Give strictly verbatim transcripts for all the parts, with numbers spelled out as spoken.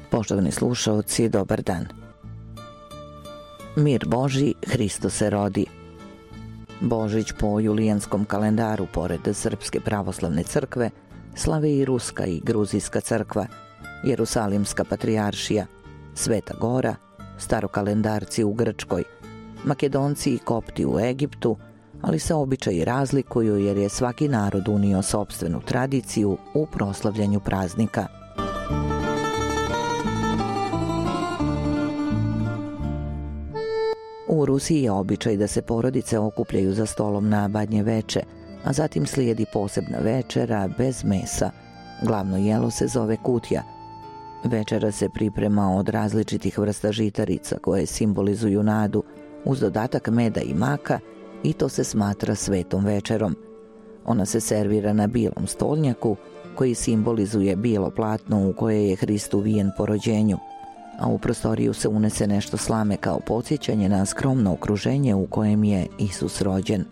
Poštovani slušaoci, dobar dan. Mir Božji, Hristo se rodi. Božić po julijanskom kalendaru, pored Srpske pravoslavne crkve, slave i Ruska i Gruzijska crkva, Jerusalimska patrijaršija, Sveta Gora, starokalendarci u Grčkoj, Makedonci i Kopti u Egiptu, ali se običaji razlikuju jer je svaki narod unio sopstvenu tradiciju u proslavljanju praznika. U Rusiji je običaj da se porodice okupljaju za stolom na Badnje veče, a zatim slijedi posebna večera bez mesa. Glavno jelo se zove kutija. Večera se priprema od različitih vrsta žitarica koje simbolizuju nadu, uz dodatak meda i maka, i to se smatra svetom večerom. Ona se servira na bilom stolnjaku koji simbolizuje bilo platno u koje je Hrist uvijen po rođenju, a u prostoriju se unese nešto slame kao podsjećanje na skromno okruženje u kojem je Isus rođen.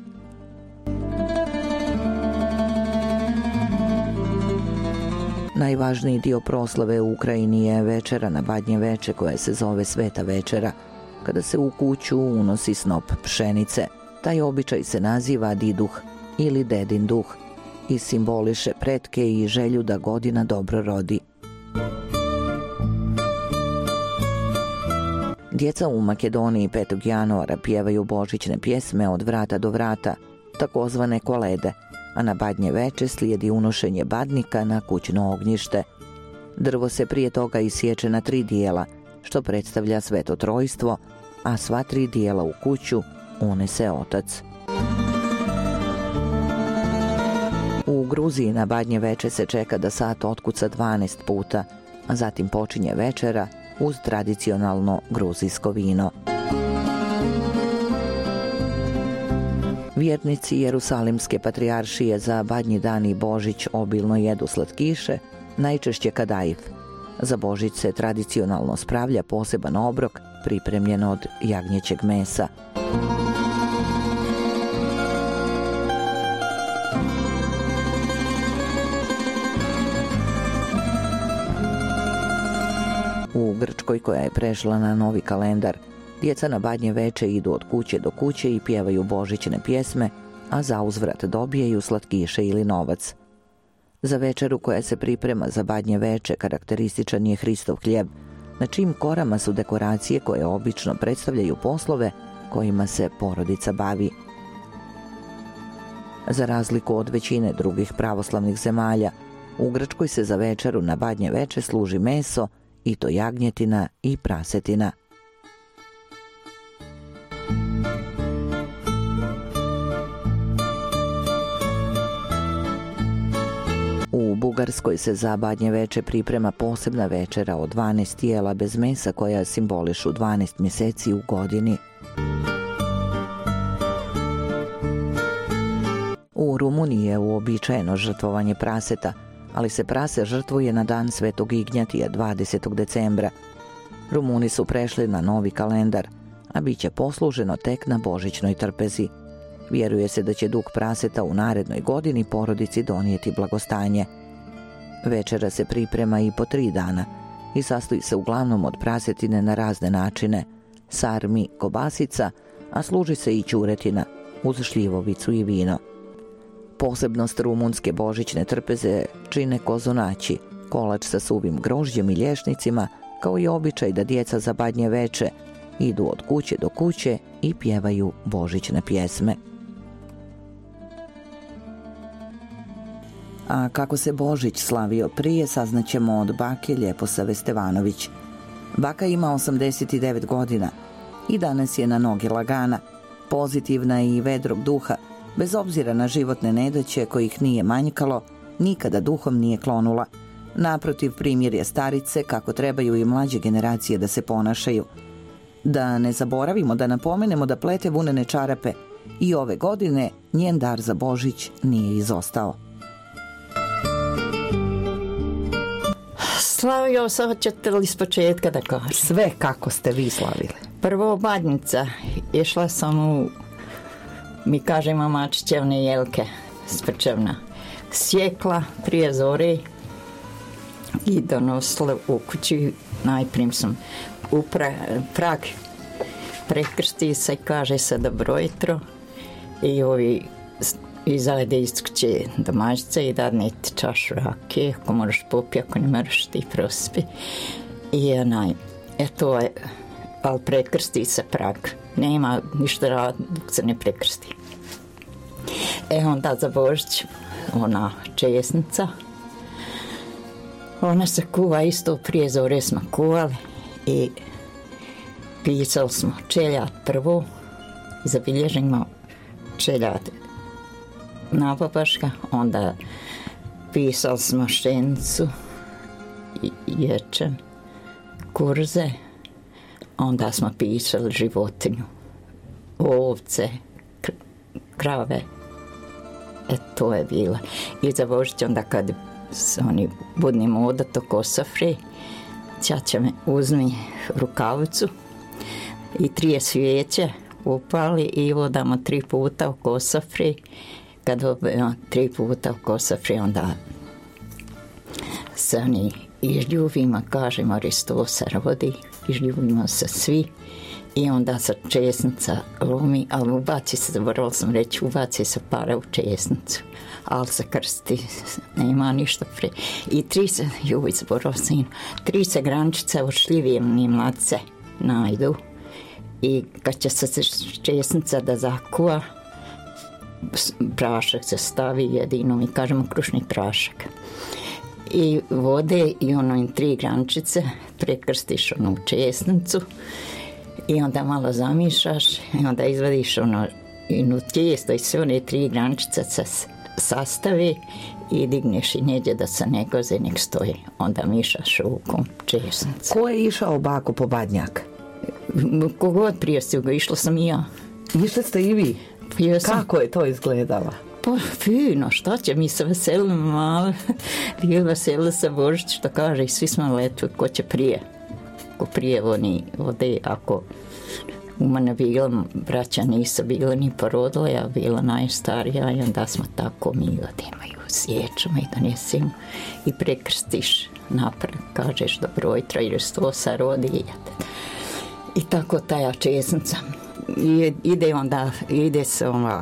Najvažniji dio proslave u Ukrajini je večera na Badnje veče koja se zove Sveta večera, kada se u kuću unosi snop pšenice. Taj običaj se naziva diduh ili dedin duh i simboliše pretke i želju da godina dobro rodi. Djeca u Makedoniji petog januara pjevaju božićne pjesme od vrata do vrata, takozvane kolede, a na Badnje veče slijedi unošenje badnika na kućno ognjište. Drvo se prije toga isječe na tri dijela, što predstavlja Sveto trojstvo, a sva tri dijela u kuću unese otac. U Gruziji na Badnje veče se čeka da sat otkuca dvanaest puta, a zatim počinje večera uz tradicionalno gruzijsko vino. Vjernici Jerusalimske patrijaršije za Badnji dan i Božić obilno jedu slatkiše, najčešće kadaif. Za Božić se tradicionalno spravlja poseban obrok pripremljen od jagnjećeg mesa. U Grčkoj, koja je prešla na novi kalendar, djeca na Badnje veče idu od kuće do kuće i pjevaju božićne pjesme, a zauzvrat dobijaju slatkiše ili novac. Za večeru koja se priprema za Badnje veče karakterističan je Hristov hljeb, na čijim korama su dekoracije koje obično predstavljaju poslove kojima se porodica bavi. Za razliku od većine drugih pravoslavnih zemalja, u Grčkoj se za večeru na Badnje veče služi meso, i to jagnjetina i prasetina. U Bugarskoj se za Badnje veče priprema posebna večera od dvanaest jela bez mesa koja simbolišu dvanaest mjeseci u godini. U Rumuniji je uobičajeno žrtvovanje praseta, ali se prase žrtvuje na dan Svetog Ignjatija dvadesetog decembra. Rumuni su prešli na novi kalendar, a bit će posluženo tek na božićnoj trpezi. Vjeruje se da će duh praseta u narednoj godini porodici donijeti blagostanje. Večera se priprema i po tri dana i sastoji se uglavnom od prasetine na razne načine, sarmi, kobasica, a služi se i ćuretina uz šljivovicu i vino. Posebnost rumunske božićne trpeze čine kozonaći, kolač sa suvim grožđem i lješnicima, kao i običaj da djeca za Badnje veče idu od kuće do kuće i pjevaju božićne pjesme. A kako se Božić slavio prije, saznaćemo od bake Ljepose Stevanović. Baka ima osamdeset devet godina i danas je na noge lagana, pozitivna i vedrog duha. Bez obzira na životne nedaće kojih nije manjkalo, nikada duhom nije klonula. Naprotiv, primjer je starice kako trebaju i mlađe generacije da se ponašaju. Da ne zaboravimo da napomenemo da plete vunene čarape i ove godine njen dar za Božić nije izostao. Slavio sam, hoćete li s početka da kažem? Sve kako ste vi slavili. Prvo Badnjica, išla sam u, mi kažemo mačićevne jelke s prčevna. Sjekla prije zore i donosila u kući najprije sam u pra, prag prekrsti se, kaže se dobro jutro i ovi izajde iz kuće domaćice i dadne ti čašu rakije, ako moraš popi, ako ne moraš ti prospi. I onaj, eto je, ali prekrsti se prag. Nema ništa radi dok se ne prekrsti. E onda za Božić, ona česnica, ona se kuva isto, prije zore smo kuvali i pisali smo čeljat prvo, zabilježimo čeljat napapaška, onda pisali smo šenicu, ječen, kurze, onda smo pisali životinju, ovce, krave. E, to je bilo. I za Božić onda kad se oni budni moda to kosafri, ćaća me uzmi rukavicu i trije svijeće upali i vodamo tri puta u kosafri. Kad obavimo tri puta u kosafri, onda se oni izljubimo, kažemo Hristos se rodi, izljubimo se svi. I onda se česnica lumi, ali ubaci se, zaboravila sam reći, ubaci se para u česnicu, ali se krsti, nema ništa prije. I tri se, juj, zaboravila sam, tri se grančice od šljivijemni mladce najdu i kad će se česnica da zakuva, prašak se stavi, jedino mi kažemo krušni prašak. I vode i ono im tri grančice, prekrstiš onu česnicu, i onda malo zamišaš i onda izvadiš ono inu tijesto i sve one tri grančice se sastavi i digneš i njeđe da se ne goze, nek stoji. Onda mišaš rukom česnicu. Ko je išao baku po badnjak? Kogod prije si ga, išla sam i ja. Išli ste i vi? Jesam. Kako je to izgledala? Pa fino, šta će, mi se veselimo malo. Bili veseli se Božić, što kaže, i svi smo letili, ko će prije. Ko prije oni ode, ako u mene bila, braća nisu bila ni porodila, ja bila najstarija i onda smo tako mi odemo i usjećamo i donesimo i prekrstiš napred, kažeš dobro jutro i Hristos se rodi. I tako taja česnica. I ide onda, ide se ova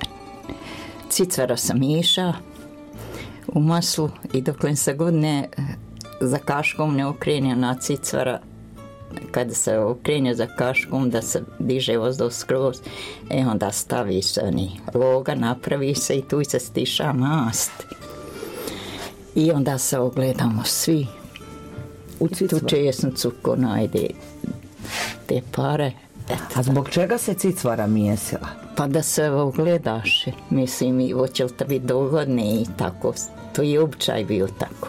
cicvara sa miša u maslu i dok se god ne za kaškom ne okrenje na cicvara, kada se okrenje za kaškom da se diže vozduh skroz, e onda stavi se oni loga, napravi se i tu se stiša mast. I onda se ogledamo svi u tu česnicu ko najde te pare. Eto. A zbog čega se cicvara mijesila? Pa da se ogledaš, mislim, i hoće li to biti dogodne i tako. To je običaj bio tako.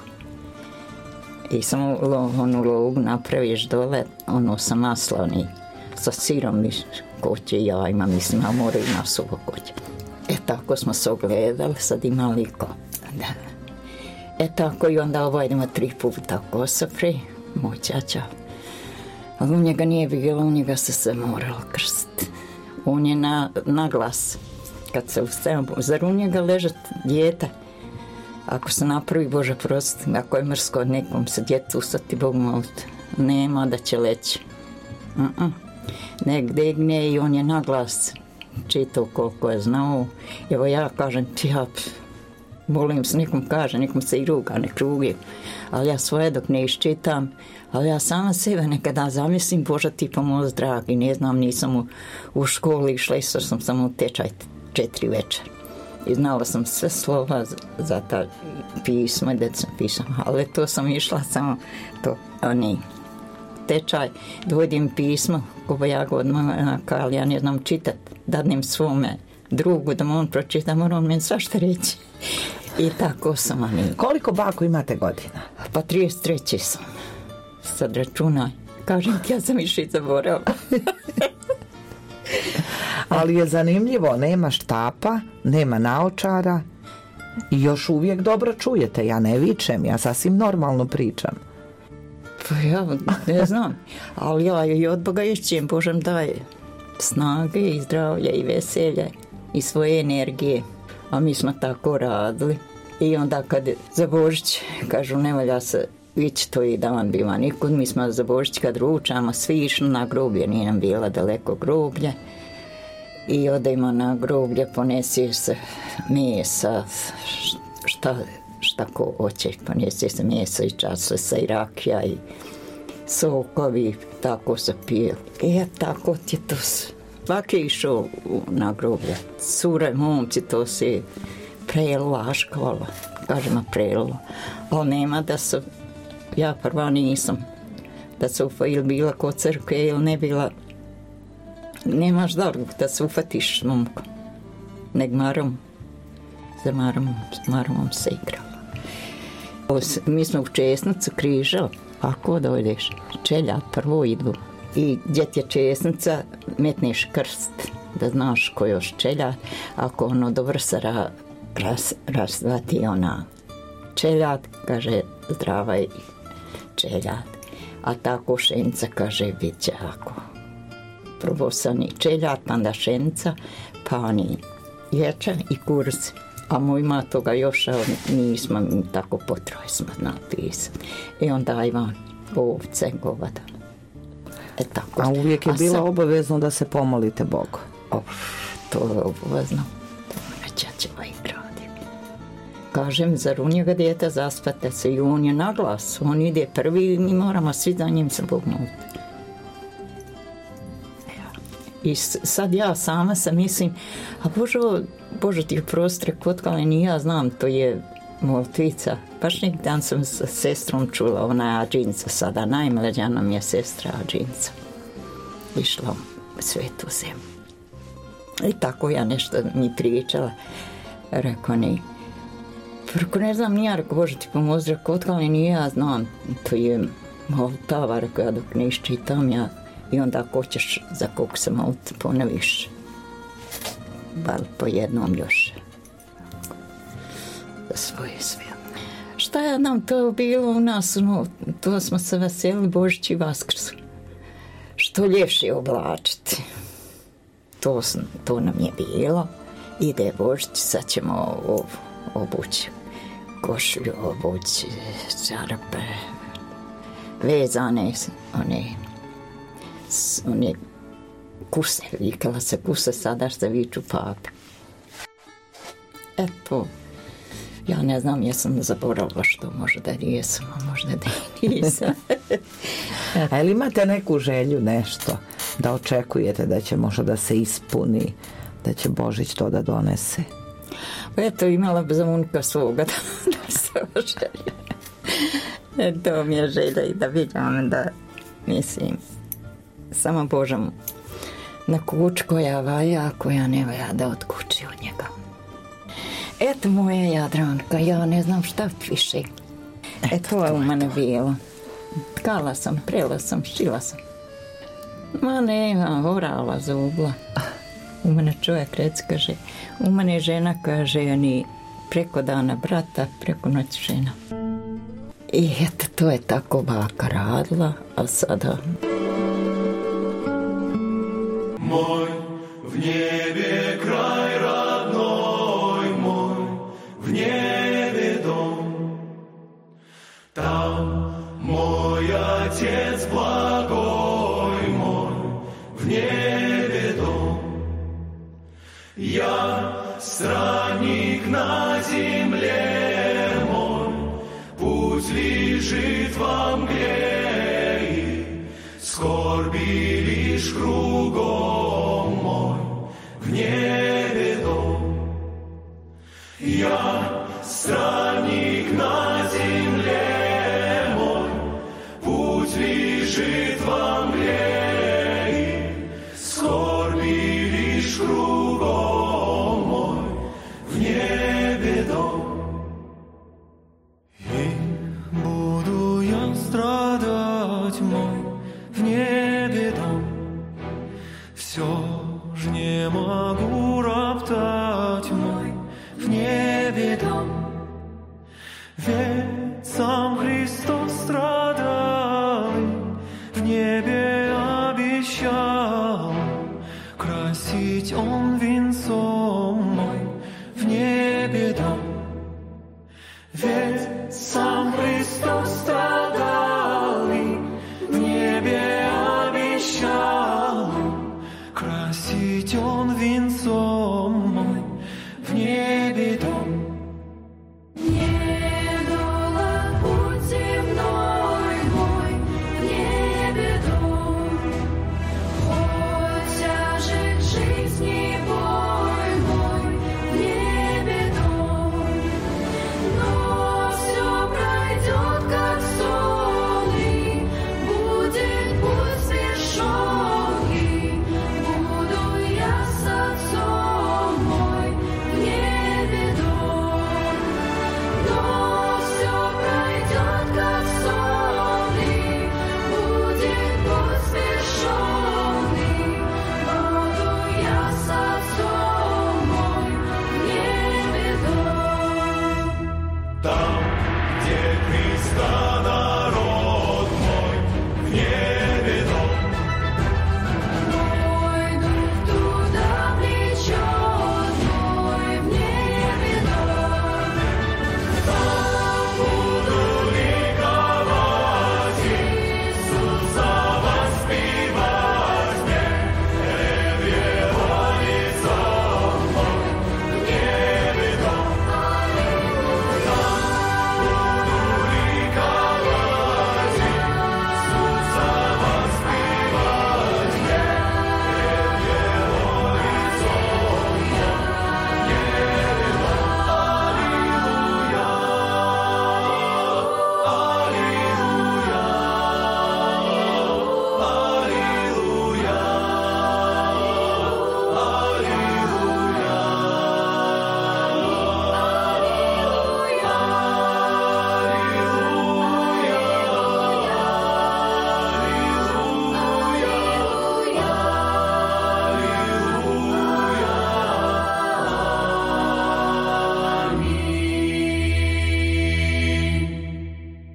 I samo onu logu napraviš dole, ono sa maslani, sa sirom i koće i jajima, mislim, a mora i masovo koće. E tako smo se ogledali, sad ima liko. Da. E tako i onda obajdemo tri puta kosofri, moj ćaća. Ali u njega nije bilo, u njega se se moralo krstiti. On je na, na glas. Kad se ustaje, zar u njega ležat dijete? Ako se napravi, Bože prosti, ako je mrsko, nekom se djetu ustati, Bog moliti. Nema da će leći. Uh-uh. Nek degne i on je na glas čitao koliko je znao. Evo ja kažem, ja volim se, nekom kaže, nekom se i ruga, nek rugi. Ali ja svoje dok ne iščitam, ali ja sama sebe nekada zamislim, Bože ti pomoz dragi, ne znam, nisam u, u školi išla, išla sam samo u tečaj četiri večer. I znala sam sve slova za, za ta pisma, da sam pisala, ali to sam išla samo to, oni, tečaj, dovodim pismo, ko ja ga odmah, ali ja ne znam čitat, dadnem svome drugu da mu on pročita, mora on meni svašta reći. I tako sam, ali... Koliko bako imate godina? Pa trideset tri sam. Sad računaj. Kažem ti, ja sam išli zaboravila. Ali je zanimljivo, nema štapa, nema naočara i još uvijek dobro čujete. Ja ne vičem, ja sasvim normalno pričam. Pa ja ne znam, ali ja i od Boga išćem, Božem daje snage i zdravlje i veselje i svoje energije. A mi smo tako radili. I onda kad za Božić kažu ne valja se već to i dan biva nikud. Mi smo za Božić kad ručamo, svi išli na groblje, nije nam bilo daleko groblje. I odemo na groblje, ponesi se mesa, šta, šta ko hoće, ponesi se mesa i časlesa i rakija i sokovi, tako se pije. E, tako ti to svaki išao na groblje. Cure, momci, to si prelila škola, kažemo prelila. Ali nema da su, ja prva nisam, da su ili bila kod crkve ili ne bila. Nemaš dargu da se ufatiš s momkom, nek marom, za maromom, s maromom se igrala. Mi smo u Česnicu križali, ako dojdeš, čeljat prvo idu. I gdje ti je Česnica, metneš krst, da znaš ko još čeljat, ako ono do vrsara raz, razvati ona čeljat, kaže zdravaj čeljat, a ta košenica kaže bit će ako. Prvo sam i čeljat, pa onda šenica, pa oni ječa i kurz. A moj ima toga još, a nismo mi tako potroje smo napisali. I onda Ivan ovce, govada. E tako. A uvijek je a bilo sam... obavezno da se pomolite Bogu? O, to je obavezno. To neće ćeva i radi. Kažem, zar u njega djeta zaspate se i on je na glas. On ide prvi i mi moramo svi za njim se Bog moliti. I sad ja sama sam mislim, a Bože, Bože ti prostre kotkale, ni ja znam, to je molitvica. Baš neki dan sam sa sestrom čula, ona je Ađinca sada, najmlađa nam je sestra Ađinca. Išla u svetu zemlju. I tako ja nešto mi pričala. Rekao ni, preko ne znam ni ja, rekao Bože ti pomozi, kotkale, ni ja znam, to je molitava, rekao ja dok ne iščitam ja. I onda ako ćeš za kog se moliti, ponoviš. Bar po jednom još. Za svoje sve. Šta ja nam to bilo u nas, no, to smo se veselili Božić i Vaskrs. Što ljepše oblačiti. To, to nam je bilo. Ide Božić, sad ćemo obući košulju, obući čarape, vezane, one... one kuse, vikala se kuse, sada se viču pape. Eto, ja ne znam, jesam zaboravila što, možda da jesam, a možda da nisam. A ili imate neku želju, nešto, da očekujete da će možda da se ispuni, da će Božić to da donese? Pa eto, imala bi za unuka svoga da, da se oželja. To mi je želja i da vidim da, mislim, samo Božem na kuć koja valja, koja ne valja da otkući od njega. Eto moja Jadranka, ja ne znam šta više. Eto, to je u mene bilo. Tkala sam, prela sam, šila sam. Ma nema, orala zubla. U mene čovjek reci, kaže, u mene žena, kaže, ni preko dana brata, preko noći žena. I eto, to je tako baka radila, a sada... Мой в небе край родной мой, в небе дом. Там мой Отец благой мой, в небе дом. Я странник на земле мой, путь лежит во мгле, и скорби лишь кругом мой, в небе дом. Я странник на земле мой, путь лежит во мгле, и скорби лишь кругом мой, в небе дом. И буду я страдать мой, в небе дом. Все ж не могу роптать мой, в небе дом. Ведь сам Христос страдал, в небе обещал красить Он венцом мой, в небе дом. Ведь сам